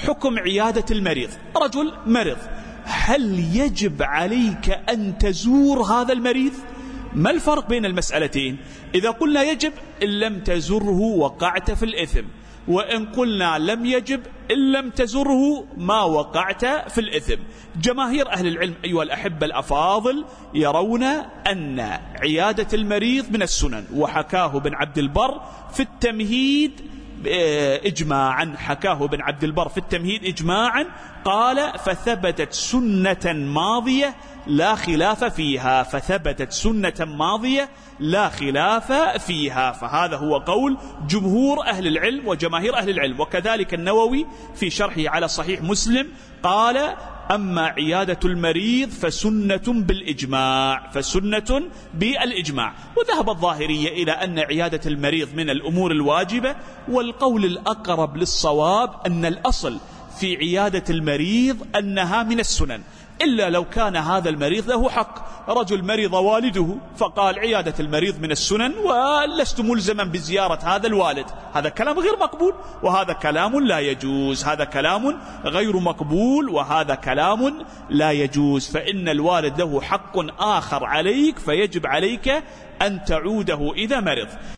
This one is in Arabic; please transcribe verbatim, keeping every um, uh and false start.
حكم عيادة المريض. رجل مرض، هل يجب عليك أن تزور هذا المريض؟ ما الفرق بين المسألتين؟ إذا قلنا يجب، إن لم تزره وقعت في الإثم، وإن قلنا لم يجب، إن لم تزره ما وقعت في الإثم. جماهير أهل العلم أيها الأحبة الأفاضل يرون أن عيادة المريض من السنن، وحكاه ابن عبد البر في التمهيد إجماعا، حكاه ابن عبد البر في التمهيد إجماعا، قال فثبتت سنة ماضية لا خلاف فيها، فثبتت سنة ماضية لا خلاف فيها. فهذا هو قول جمهور أهل العلم وجماهير أهل العلم. وكذلك النووي في شرحه على صحيح مسلم قال أما عيادة المريض فسنة بالإجماع، فسنة بالإجماع. وذهب الظاهرية إلى أن عيادة المريض من الأمور الواجبة، والقول الأقرب للصواب أن الأصل في عيادة المريض أنها من السنن، إلا لو كان هذا المريض له حق. رجل مرض والده فقال عيادة المريض من السنن ولست ملزما بزيارة هذا الوالد، هذا كلام غير مقبول، وهذا كلام لا يجوز، هذا كلام غير مقبول، وهذا كلام لا يجوز. فإن الوالد له حق آخر عليك، فيجب عليك أن تعوده إذا مرض.